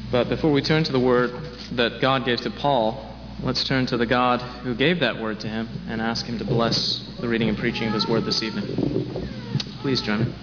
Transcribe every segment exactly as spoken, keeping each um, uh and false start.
But before we turn to the word that God gave to Paul, let's turn to the God who gave that word to him and ask him to bless the reading and preaching of his word this evening. Please join me.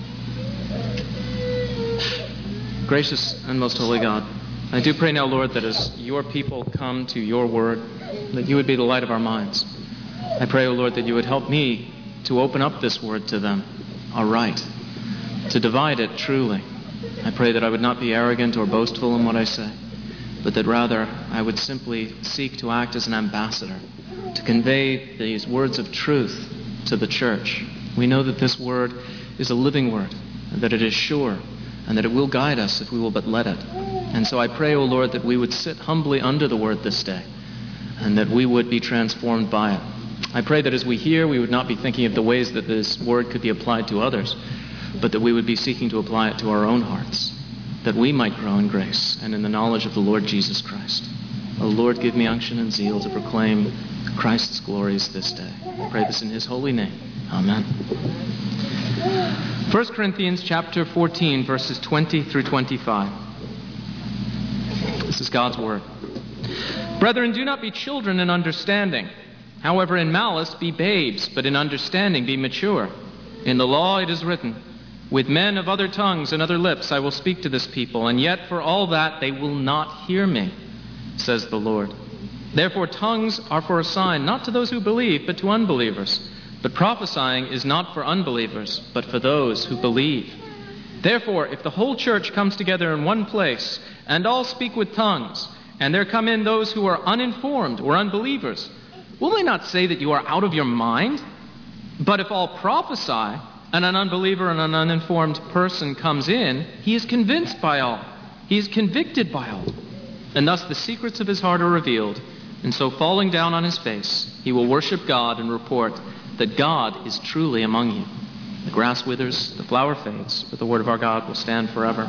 Gracious and most holy God, I do pray now, Lord, that as your people come to your word, that you would be the light of our minds. I pray, O Lord, that you would help me to open up this word to them aright, to divide it truly. I pray that I would not be arrogant or boastful in what I say, but that rather I would simply seek to act as an ambassador, to convey these words of truth to the church. We know that this word is a living word, and that it is sure, and that it will guide us if we will but let it. And so I pray, O Lord, that we would sit humbly under the word this day, and that we would be transformed by it. I pray that as we hear, we would not be thinking of the ways that this word could be applied to others, but that we would be seeking to apply it to our own hearts, that we might grow in grace and in the knowledge of the Lord Jesus Christ. O Lord, give me unction and zeal to proclaim Christ's glories this day. I pray this in his holy name. Amen. First Corinthians chapter fourteen, verses twenty through twenty-five. This is God's word. Brethren, do not be children in understanding. However, in malice be babes, but in understanding be mature. In the law it is written, with men of other tongues and other lips I will speak to this people, and yet for all that they will not hear me, says the Lord. Therefore tongues are for a sign, not to those who believe, but to unbelievers. But prophesying is not for unbelievers, but for those who believe. Therefore, if the whole church comes together in one place, and all speak with tongues, and there come in those who are uninformed or unbelievers, will they not say that you are out of your mind? But if all prophesy, and an unbeliever and an uninformed person comes in, he is convinced by all. He is convicted by all. And thus the secrets of his heart are revealed. And so falling down on his face, he will worship God and report that God is truly among you. The grass withers, the flower fades, but the word of our God will stand forever.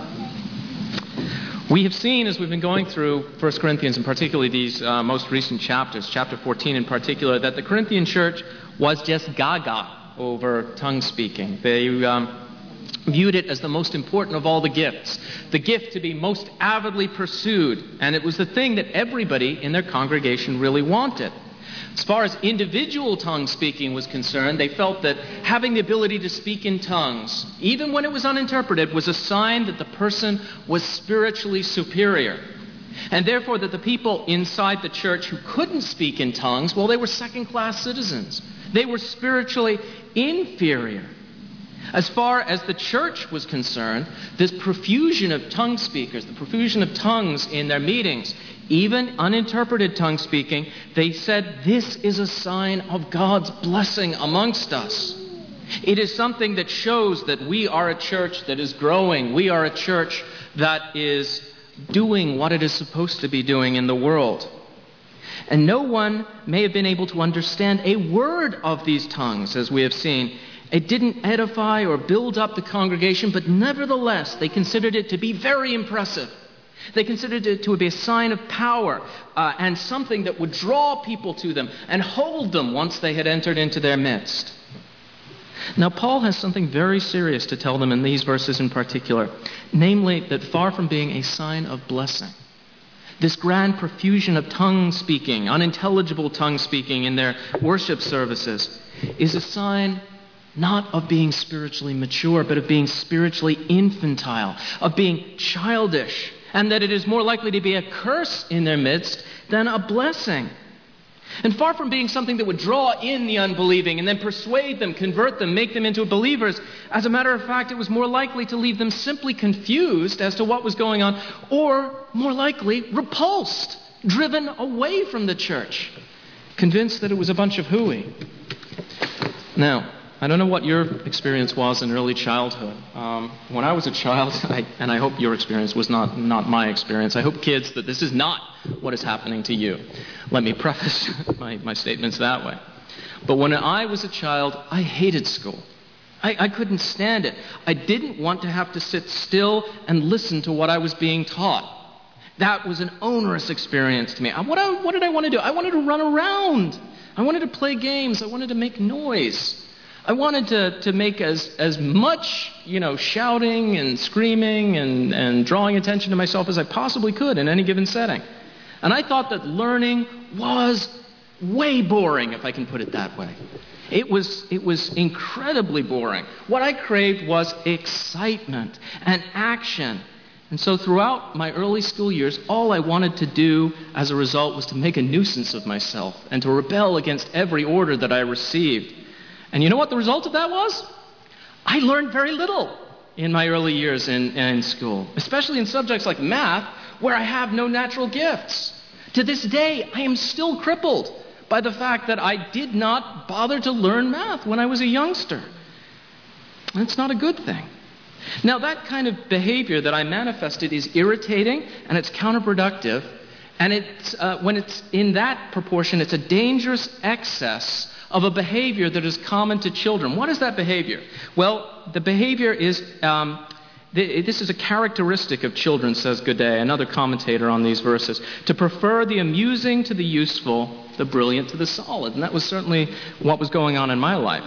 We have seen, as we've been going through First Corinthians, and particularly these uh, most recent chapters, chapter fourteen in particular, that the Corinthian church was just gaga over tongue speaking. They um, viewed it as the most important of all the gifts, the gift to be most avidly pursued, and it was the thing that everybody in their congregation really wanted. As far as individual tongue speaking was concerned, they felt that having the ability to speak in tongues, even when it was uninterpreted, was a sign that the person was spiritually superior. And therefore that the people inside the church who couldn't speak in tongues, well, they were second-class citizens. They were spiritually inferior. As far as the church was concerned, this profusion of tongue speakers, the profusion of tongues in their meetings, even uninterpreted tongue speaking, they said this is a sign of God's blessing amongst us. It is something that shows that we are a church that is growing. We are a church that is doing what it is supposed to be doing in the world. And no one may have been able to understand a word of these tongues, as we have seen. It didn't edify or build up the congregation, but nevertheless, they considered it to be very impressive. They considered it to be a sign of power uh, and something that would draw people to them and hold them once they had entered into their midst. Now, Paul has something very serious to tell them in these verses in particular, namely that far from being a sign of blessing, this grand profusion of tongue speaking, unintelligible tongue speaking in their worship services, is a sign not of being spiritually mature, but of being spiritually infantile, of being childish, and that it is more likely to be a curse in their midst than a blessing. And far from being something that would draw in the unbelieving and then persuade them, convert them, make them into believers, as a matter of fact, it was more likely to leave them simply confused as to what was going on, or more likely repulsed, driven away from the church, convinced that it was a bunch of hooey. Now, I don't know what your experience was in early childhood. Um, when I was a child, I, and I hope your experience was not, not my experience, I hope, kids, that this is not what is happening to you. Let me preface my, my statements that way. But when I was a child, I hated school. I, I couldn't stand it. I didn't want to have to sit still and listen to what I was being taught. That was an onerous experience to me. I, what, I, what did I want to do? I wanted to run around. I wanted to play games. I wanted to make noise. I wanted to, to make as, as much, you know, shouting and screaming and, and drawing attention to myself as I possibly could in any given setting. And I thought that learning was way boring, if I can put it that way. It was, it was incredibly boring. What I craved was excitement and action. And so throughout my early school years, all I wanted to do as a result was to make a nuisance of myself and to rebel against every order that I received. And you know what the result of that was? I learned very little in my early years in, in school, especially in subjects like math, where I have no natural gifts. To this day, I am still crippled by the fact that I did not bother to learn math when I was a youngster. That's not a good thing. Now, that kind of behavior that I manifested is irritating and it's counterproductive. And it's, uh, when it's in that proportion, it's a dangerous excess of a behavior that is common to children. What is that behavior? Well, the behavior is, um, th- this is a characteristic of children, says Godet, another commentator on these verses, to prefer the amusing to the useful, the brilliant to the solid. And that was certainly what was going on in my life.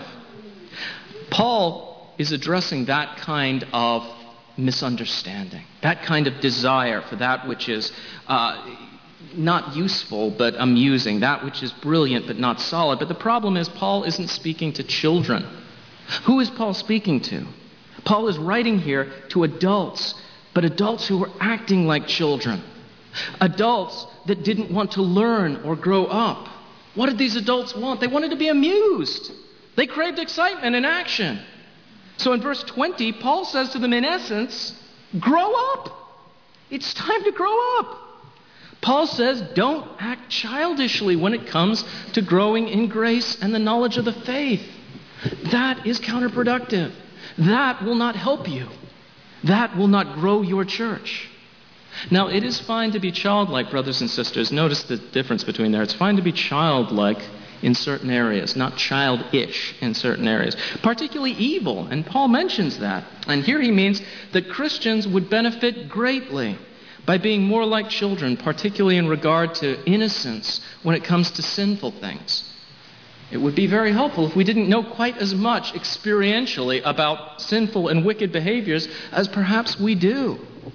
Paul is addressing that kind of misunderstanding, that kind of desire for that which is uh, not useful but amusing, that which is brilliant but not solid. But the problem is Paul isn't speaking to children. Who is Paul speaking to? Paul is writing here to adults, but adults who were acting like children. Adults that didn't want to learn or grow up. What did these adults want? They wanted to be amused. They craved excitement and action. So in verse twenty, Paul says to them, in essence, grow up. It's time to grow up. Paul says, don't act childishly when it comes to growing in grace and the knowledge of the faith. That is counterproductive. That will not help you. That will not grow your church. Now, it is fine to be childlike, brothers and sisters. Notice the difference between there. It's fine to be childlike in certain areas, not childish in certain areas, particularly evil. And Paul mentions that. And here he means that Christians would benefit greatly by being more like children, particularly in regard to innocence when it comes to sinful things. It would be very helpful if we didn't know quite as much experientially about sinful and wicked behaviors as perhaps we do.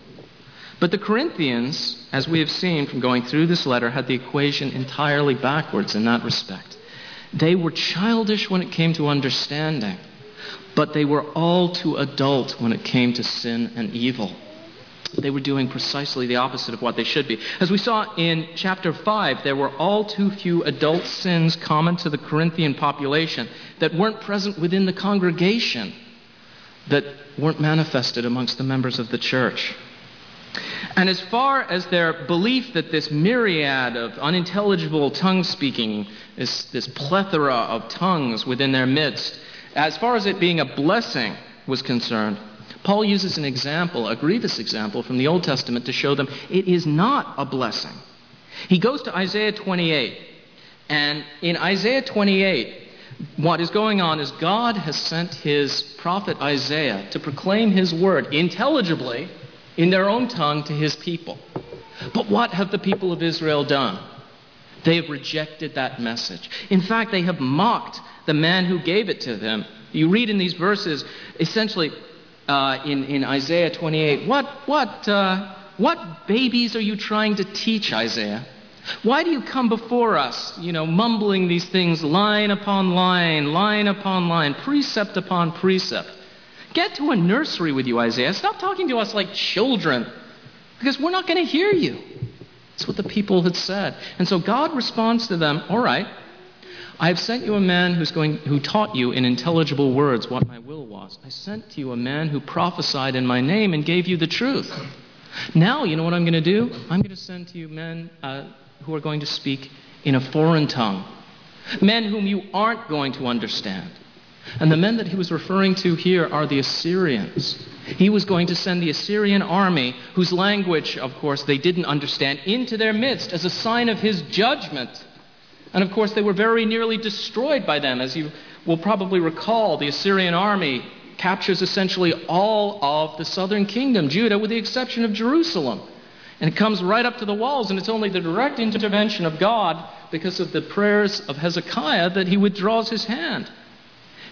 But the Corinthians, as we have seen from going through this letter, had the equation entirely backwards in that respect. They were childish when it came to understanding, but they were all too adult when it came to sin and evil. They were doing precisely the opposite of what they should be. As we saw in chapter five, there were all too few adult sins common to the Corinthian population that weren't present within the congregation, that weren't manifested amongst the members of the church. And as far as their belief that this myriad of unintelligible tongue-speaking, this, this plethora of tongues within their midst, as far as it being a blessing was concerned, Paul uses an example, a grievous example from the Old Testament to show them it is not a blessing. He goes to Isaiah twenty-eight, and in Isaiah twenty-eight, what is going on is God has sent his prophet Isaiah to proclaim his word intelligibly in their own tongue to his people. But what have the people of Israel done? They have rejected that message. In fact, they have mocked the man who gave it to them. You read in these verses, essentially, uh, in, in Isaiah twenty-eight, what, what, uh, what babies are you trying to teach, Isaiah? Why do you come before us, you know, mumbling these things line upon line, line upon line, precept upon precept? Get to a nursery with you, Isaiah. Stop talking to us like children, because we're not going to hear you. That's what the people had said. And so God responds to them, all right, I have sent you a man who's going, who taught you in intelligible words what my will was. I sent to you a man who prophesied in my name and gave you the truth. Now, you know what I'm going to do? I'm going to send to you men uh, who are going to speak in a foreign tongue. Men whom you aren't going to understand. And the men that he was referring to here are the Assyrians. He was going to send the Assyrian army, whose language, of course, they didn't understand, into their midst as a sign of his judgment. And of course, they were very nearly destroyed by them. As you will probably recall, the Assyrian army captures essentially all of the southern kingdom, Judah, with the exception of Jerusalem. And it comes right up to the walls, and it's only the direct intervention of God, because of the prayers of Hezekiah, that he withdraws his hand.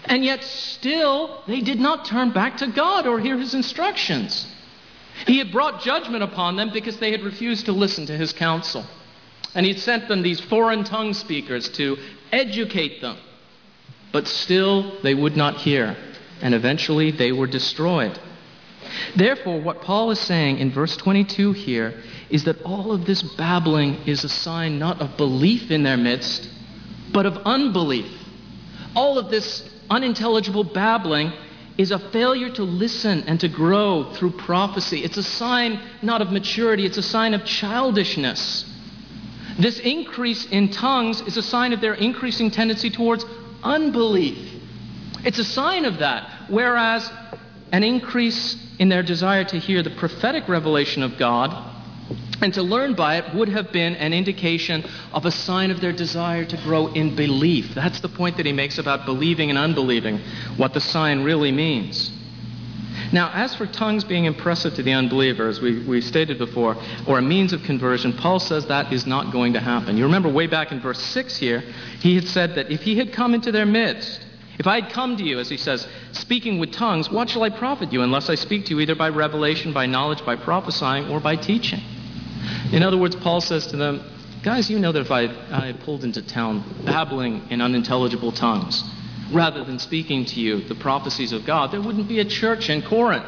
And yet still they did not turn back to God or hear his instructions. He had brought judgment upon them because they had refused to listen to his counsel. And he had sent them these foreign tongue speakers to educate them. But still they would not hear. And eventually they were destroyed. Therefore, what Paul is saying in verse twenty-two here is that all of this babbling is a sign not of belief in their midst, but of unbelief. All of this unintelligible babbling is a failure to listen and to grow through prophecy. It's a sign not of maturity, it's a sign of childishness. This increase in tongues is a sign of their increasing tendency towards unbelief. It's a sign of that, whereas an increase in their desire to hear the prophetic revelation of God and to learn by it would have been an indication of a sign of their desire to grow in belief. That's the point that he makes about believing and unbelieving, what the sign really means. Now, as for tongues being impressive to the unbeliever, as we, we stated before, or a means of conversion, Paul says that is not going to happen. You remember way back in verse six here, he had said that if he had come into their midst, if I had come to you, as he says, speaking with tongues, what shall I profit you unless I speak to you either by revelation, by knowledge, by prophesying, or by teaching? In other words, Paul says to them, guys, you know that if I, I pulled into town babbling in unintelligible tongues, rather than speaking to you the prophecies of God, there wouldn't be a church in Corinth.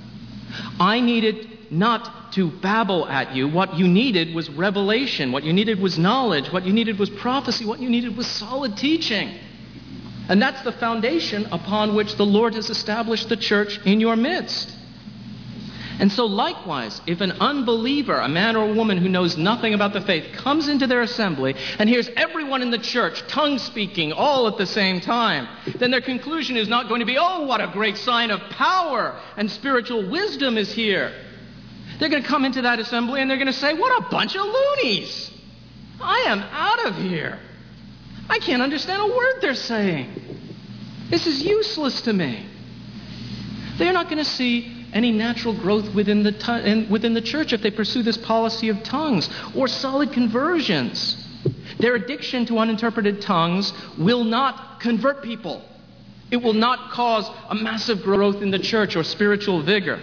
I needed not to babble at you. What you needed was revelation. What you needed was knowledge. What you needed was prophecy. What you needed was solid teaching. And that's the foundation upon which the Lord has established the church in your midst. And so likewise, if an unbeliever, a man or a woman who knows nothing about the faith, comes into their assembly and hears everyone in the church tongue speaking all at the same time, then their conclusion is not going to be, oh, what a great sign of power and spiritual wisdom is here. They're going to come into that assembly and they're going to say, what a bunch of loonies. I am out of here. I can't understand a word they're saying. This is useless to me. They're not going to see any natural growth within the tu- in, within the church if they pursue this policy of tongues or solid conversions. Their addiction to uninterpreted tongues will not convert people. It will not cause a massive growth in the church or spiritual vigor.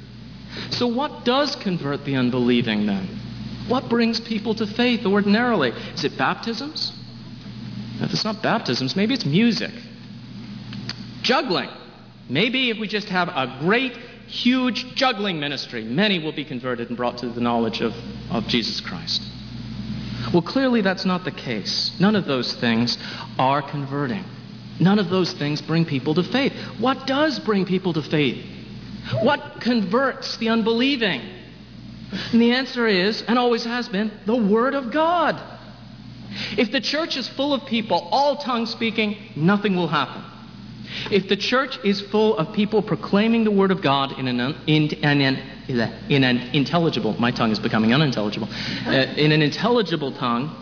So what does convert the unbelieving then? What brings people to faith ordinarily? Is it baptisms? If it's not baptisms, maybe it's music. Juggling. Maybe if we just have a great, huge juggling ministry, many will be converted and brought to the knowledge of, of Jesus Christ. Well, clearly that's not the case. None of those things are converting. None of those things bring people to faith. What does bring people to faith? What converts the unbelieving? And the answer is, and always has been, the Word of God. If the church is full of people, all tongue speaking, nothing will happen. If the church is full of people proclaiming the Word of God in an, in, in, an, in an intelligible, my tongue is becoming unintelligible, uh, in an intelligible tongue,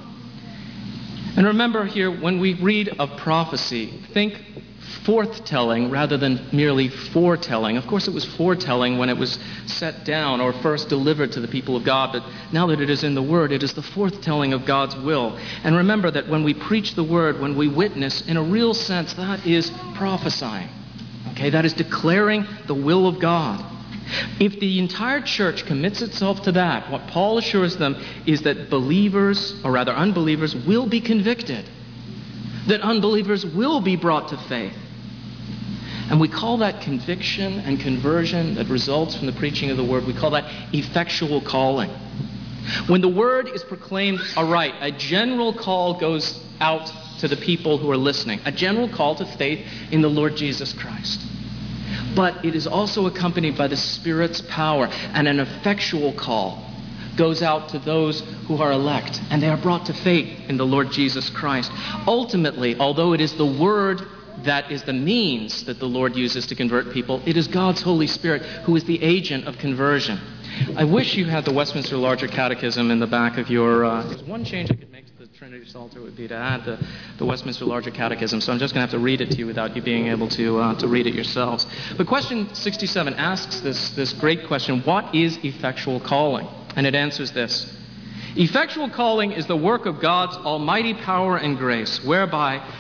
and remember here, when we read of prophecy, think forthtelling rather than merely foretelling. Of course, it was foretelling when it was set down or first delivered to the people of God, but now that it is in the Word, it is the forthtelling of God's will. And remember that when we preach the Word, when we witness, in a real sense, that is prophesying. Okay, that is declaring the will of God. If the entire church commits itself to that, what Paul assures them is that believers, or rather unbelievers, will be convicted. That unbelievers will be brought to faith. And we call that conviction and conversion that results from the preaching of the Word, we call that effectual calling. When the Word is proclaimed aright, a general call goes out to the people who are listening, a general call to faith in the Lord Jesus Christ. But it is also accompanied by the Spirit's power, and an effectual call goes out to those who are elect, and they are brought to faith in the Lord Jesus Christ. Ultimately, although it is the Word that is the means that the Lord uses to convert people, it is God's Holy Spirit who is the agent of conversion. I wish you had the Westminster Larger Catechism in the back of your... Uh, there's one change I could make to the Trinity Psalter would be to add the, the Westminster Larger Catechism, so I'm just going to have to read it to you without you being able to uh, to read it yourselves. But question sixty-seven asks this, this great question, what is effectual calling? And it answers this. Effectual calling is the work of God's almighty power and grace, whereby,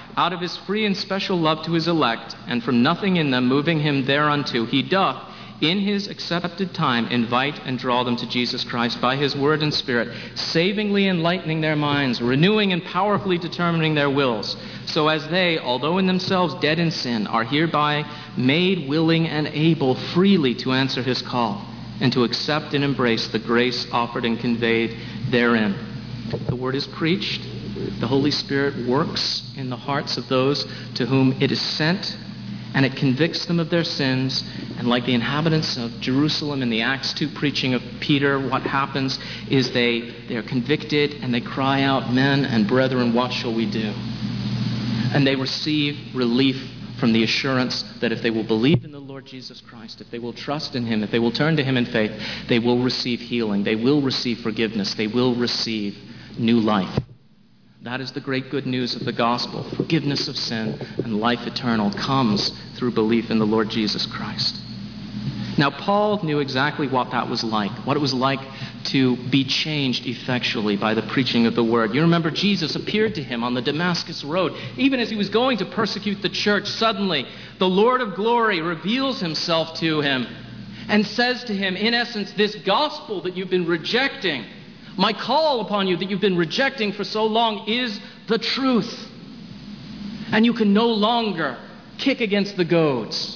out of his free and special love to his elect, and from nothing in them moving him thereunto, he doth, in his accepted time, invite and draw them to Jesus Christ by his word and spirit, savingly enlightening their minds, renewing and powerfully determining their wills, so as they, although in themselves dead in sin, are hereby made willing and able freely to answer his call, and to accept and embrace the grace offered and conveyed therein. The word is preached. The Holy Spirit works in the hearts of those to whom it is sent, and it convicts them of their sins. And like the inhabitants of Jerusalem in the Acts two preaching of Peter, what happens is they, they are convicted and they cry out, "Men and brethren, what shall we do?" And they receive relief from the assurance that if they will believe in the Lord Jesus Christ, if they will trust in him, if they will turn to him in faith, they will receive healing, they will receive forgiveness, they will receive new life. That is the great good news of the gospel. Forgiveness of sin and life eternal comes through belief in the Lord Jesus Christ. Now, Paul knew exactly what that was like, what it was like to be changed effectually by the preaching of the word. You remember Jesus appeared to him on the Damascus road. Even as he was going to persecute the church, suddenly the Lord of glory reveals himself to him and says to him, in essence, this gospel that you've been rejecting, my call upon you that you've been rejecting for so long, is the truth. And you can no longer kick against the goads.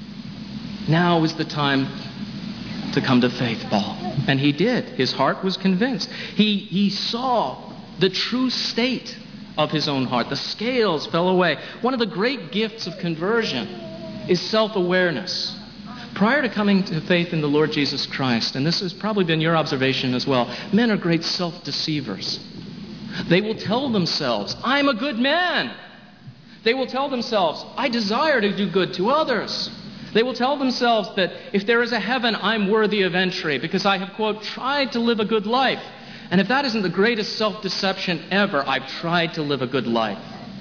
Now is the time to come to faith, Paul. And he did. His heart was convinced. He, he saw the true state of his own heart. The scales fell away. One of the great gifts of conversion is self-awareness. Prior to coming to faith in the Lord Jesus Christ, and this has probably been your observation as well, men are great self-deceivers. They will tell themselves, I'm a good man. They will tell themselves, I desire to do good to others. They will tell themselves that if there is a heaven, I'm worthy of entry because I have, quote, tried to live a good life. And if that isn't the greatest self-deception ever, I've tried to live a good life.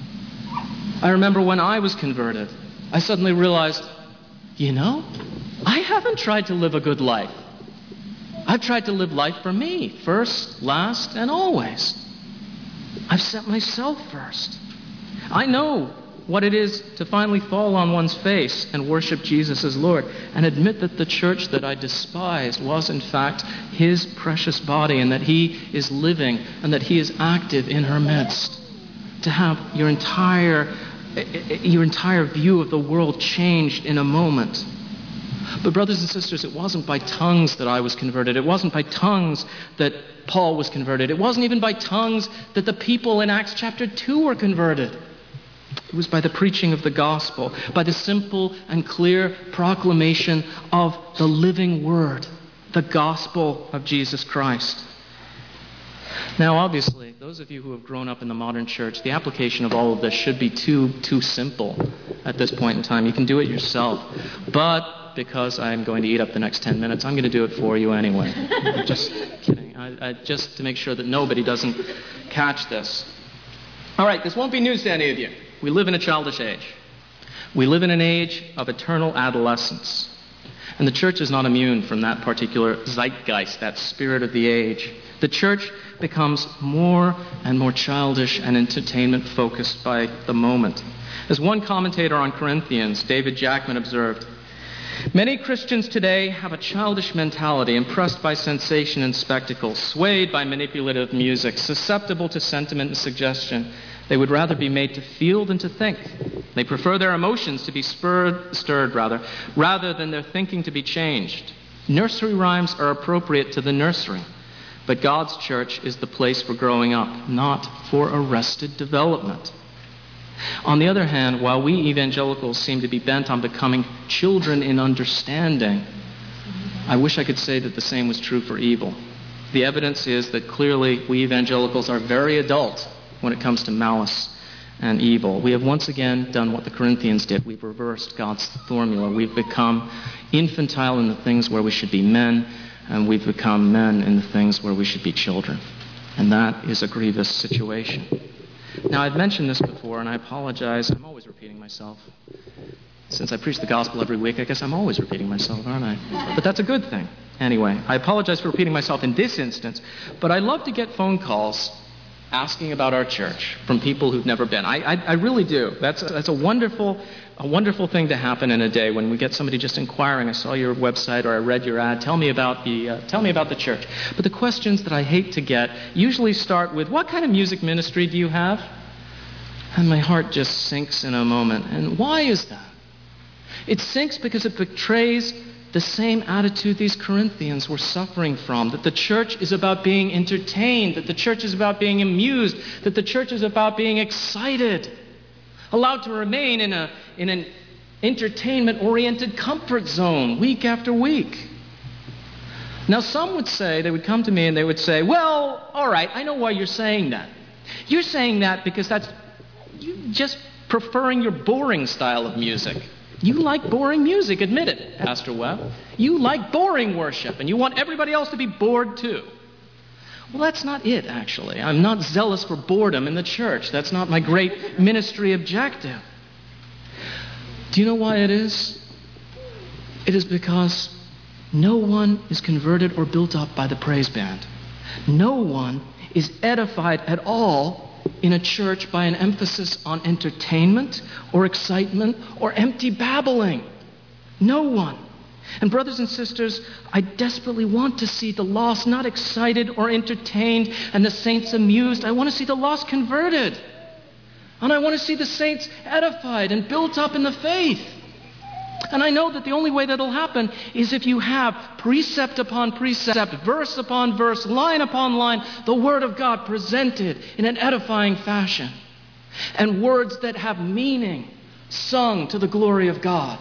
I remember when I was converted, I suddenly realized, you know, I haven't tried to live a good life. I've tried to live life for me, first, last, and always. I've set myself first. I know what it is to finally fall on one's face and worship Jesus as Lord and admit that the church that I despised was in fact his precious body and that he is living and that he is active in her midst. To have your entire, your entire view of the world changed in a moment. But brothers and sisters, it wasn't by tongues that I was converted. It wasn't by tongues that Paul was converted. It wasn't even by tongues that the people in Acts chapter two were converted. It was by the preaching of the gospel, by the simple and clear proclamation of the living word, the gospel of Jesus Christ. Now, obviously, those of you who have grown up in the modern church, the application of all of this should be too, too simple at this point in time. You can do it yourself. But because I'm going to eat up the next ten minutes, I'm going to do it for you anyway. Just kidding. I, I, just to make sure that nobody doesn't catch this. All right, this won't be news to any of you. We live in a childish age. We live in an age of eternal adolescence. And the church is not immune from that particular zeitgeist, that spirit of the age. The church becomes more and more childish and entertainment-focused by the moment. As one commentator on Corinthians, David Jackman, observed, many Christians today have a childish mentality, impressed by sensation and spectacle, swayed by manipulative music, susceptible to sentiment and suggestion. They would rather be made to feel than to think. They prefer their emotions to be spurred, stirred rather, rather than their thinking to be changed. Nursery rhymes are appropriate to the nursery, but God's church is the place for growing up, not for arrested development. On the other hand, while we evangelicals seem to be bent on becoming children in understanding, I wish I could say that the same was true for evil. The evidence is that clearly we evangelicals are very adult when it comes to malice and evil. We have once again done what the Corinthians did. We've reversed God's formula. We've become infantile in the things where we should be men, and we've become men in the things where we should be children. And that is a grievous situation. Now, I've mentioned this before, and I apologize. I'm always repeating myself. Since I preach the gospel every week, I guess I'm always repeating myself, aren't I? But that's a good thing. Anyway, I apologize for repeating myself in this instance, but I love to get phone calls asking about our church from people who've never been. I, I, I really do. That's a, that's a wonderful, a wonderful thing to happen in a day when we get somebody just inquiring. I saw your website or I read your ad. Tell me about the uh, tell me about the church. But the questions that I hate to get usually start with, what kind of music ministry do you have? And my heart just sinks in a moment. And why is that? It sinks because it betrays the same attitude these Corinthians were suffering from, that the church is about being entertained, that the church is about being amused, that the church is about being excited, allowed to remain in a in an entertainment-oriented comfort zone week after week. Now, some would say, they would come to me and they would say, well, all right, I know why you're saying that. You're saying that because that's you just preferring your boring style of music. You like boring music, admit it, Pastor Webb. You like boring worship, and you want everybody else to be bored too. Well, that's not it, actually. I'm not zealous for boredom in the church. That's not my great ministry objective. Do you know why it is? It is because no one is converted or built up by the praise band. No one is edified at all in a church by an emphasis on entertainment or excitement or empty babbling. No one. And brothers and sisters, I desperately want to see the lost not excited or entertained and the saints amused. I want to see the lost converted. And I want to see the saints edified and built up in the faith. And I know that the only way that'll happen is if you have precept upon precept, verse upon verse, line upon line, the Word of God presented in an edifying fashion. And words that have meaning sung to the glory of God.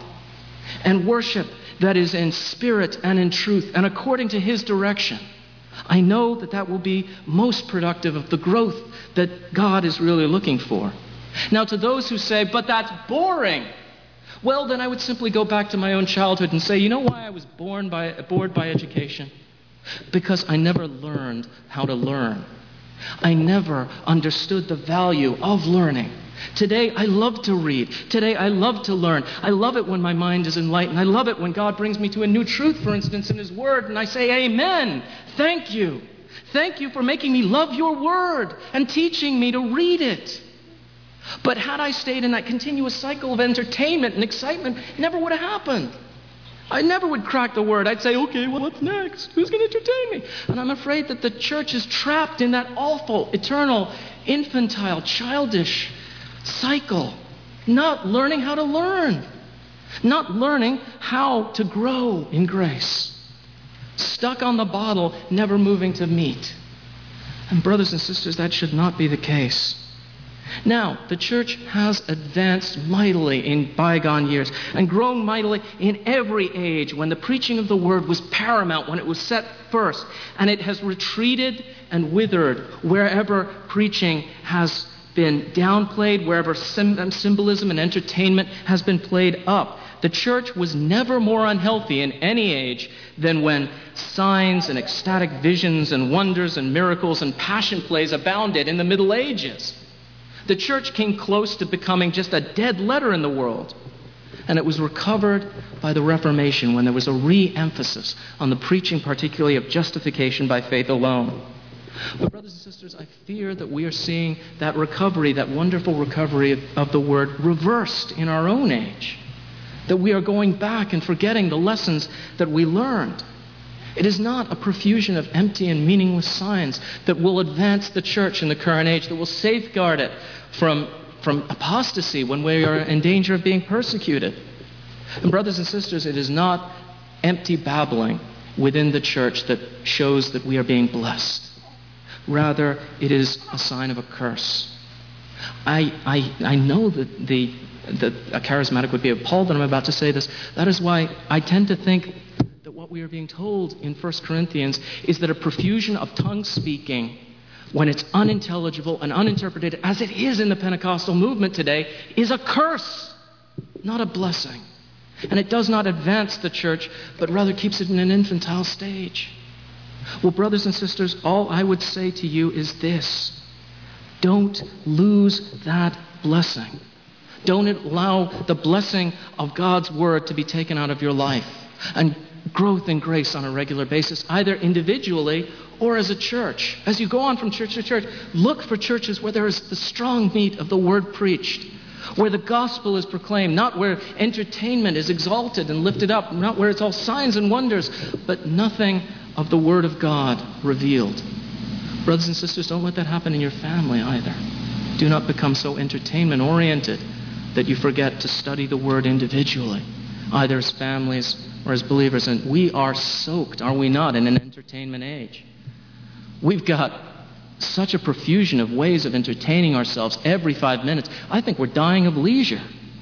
And worship that is in spirit and in truth and according to His direction. I know that that will be most productive of the growth that God is really looking for. Now, to those who say, but that's boring, well, then I would simply go back to my own childhood and say, you know why I was born by, bored by education? Because I never learned how to learn. I never understood the value of learning. Today, I love to read. Today, I love to learn. I love it when my mind is enlightened. I love it when God brings me to a new truth, for instance, in His Word, and I say, amen. Thank you. Thank you for making me love your Word and teaching me to read it. But had I stayed in that continuous cycle of entertainment and excitement, it never would have happened. I never would crack the Word. I'd say, okay, well, what's next? Who's going to entertain me? And I'm afraid that the church is trapped in that awful, eternal, infantile, childish cycle. Not learning how to learn. Not learning how to grow in grace. Stuck on the bottle, never moving to meat. And brothers and sisters, that should not be the case. Now, the church has advanced mightily in bygone years and grown mightily in every age when the preaching of the Word was paramount, when it was set first. And it has retreated and withered wherever preaching has been downplayed, wherever symbolism and entertainment has been played up. The church was never more unhealthy in any age than when signs and ecstatic visions and wonders and miracles and passion plays abounded in the Middle Ages. The church came close to becoming just a dead letter in the world. And it was recovered by the Reformation when there was a re-emphasis on the preaching particularly of justification by faith alone. But brothers and sisters, I fear that we are seeing that recovery, that wonderful recovery of, of the Word reversed in our own age. That we are going back and forgetting the lessons that we learned. It is not a profusion of empty and meaningless signs that will advance the church in the current age, that will safeguard it from, from apostasy when we are in danger of being persecuted. And brothers and sisters, it is not empty babbling within the church that shows that we are being blessed. Rather, it is a sign of a curse. I, I, I know that, the, that a charismatic would be appalled that I'm about to say this. That is why I tend to think that what we are being told in First Corinthians is that a profusion of tongue speaking, when it's unintelligible and uninterpreted, as it is in the Pentecostal movement today, is a curse, not a blessing. And it does not advance the church, but rather keeps it in an infantile stage. Well, brothers and sisters, all I would say to you is this. Don't lose that blessing. Don't allow the blessing of God's Word to be taken out of your life. And growth in grace on a regular basis, either individually or as a church. As you go on from church to church, look for churches where there is the strong meat of the word preached, where the gospel is proclaimed, not where entertainment is exalted and lifted up, not where it's all signs and wonders, but nothing of the word of God revealed. Brothers and sisters, don't let that happen in your family either. Do not become so entertainment-oriented that you forget to study the word individually, either as families or as believers. And we are soaked, are we not, in an entertainment age? We've got such a profusion of ways of entertaining ourselves every five minutes. I think we're dying of leisure.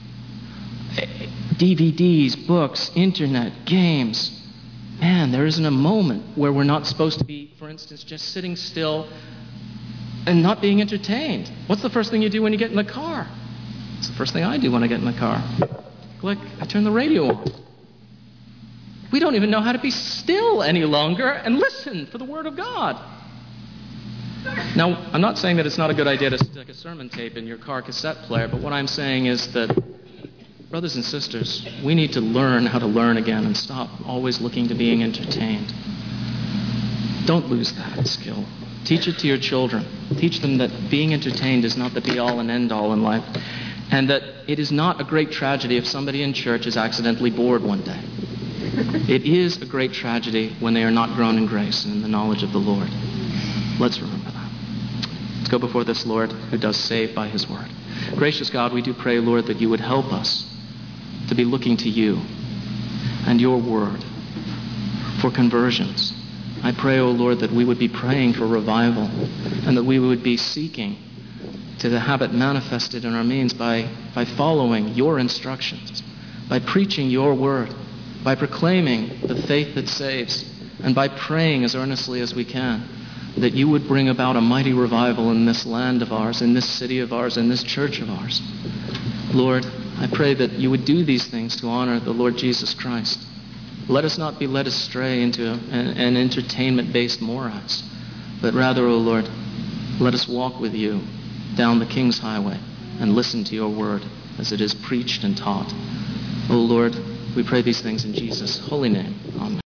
D V Ds, books, internet, games. Man, there isn't a moment where we're not supposed to be, for instance, just sitting still and not being entertained. What's the first thing you do when you get in the car? It's the first thing I do when I get in the car. Click, I turn the radio on. We don't even know how to be still any longer and listen for the Word of God. Now, I'm not saying that it's not a good idea to stick a sermon tape in your car cassette player, but what I'm saying is that, brothers and sisters, we need to learn how to learn again and stop always looking to being entertained. Don't lose that skill. Teach it to your children. Teach them that being entertained is not the be-all and end-all in life, and that it is not a great tragedy if somebody in church is accidentally bored one day. It is a great tragedy when they are not grown in grace and in the knowledge of the Lord. Let's remember that. Let's go before this Lord who does save by His word. Gracious God, we do pray, Lord, that you would help us to be looking to you and your word for conversions. I pray, O Lord, that we would be praying for revival and that we would be seeking to have it manifested in our means by, by following your instructions, by preaching your word, by proclaiming the faith that saves, and by praying as earnestly as we can that you would bring about a mighty revival in this land of ours, in this city of ours, in this church of ours. Lord, I pray that you would do these things to honor the Lord Jesus Christ. Let us not be led astray into an, an entertainment-based morass, but rather, O Lord, let us walk with you down the King's Highway and listen to your word as it is preached and taught. O Lord, we pray these things in Jesus' holy name. Amen.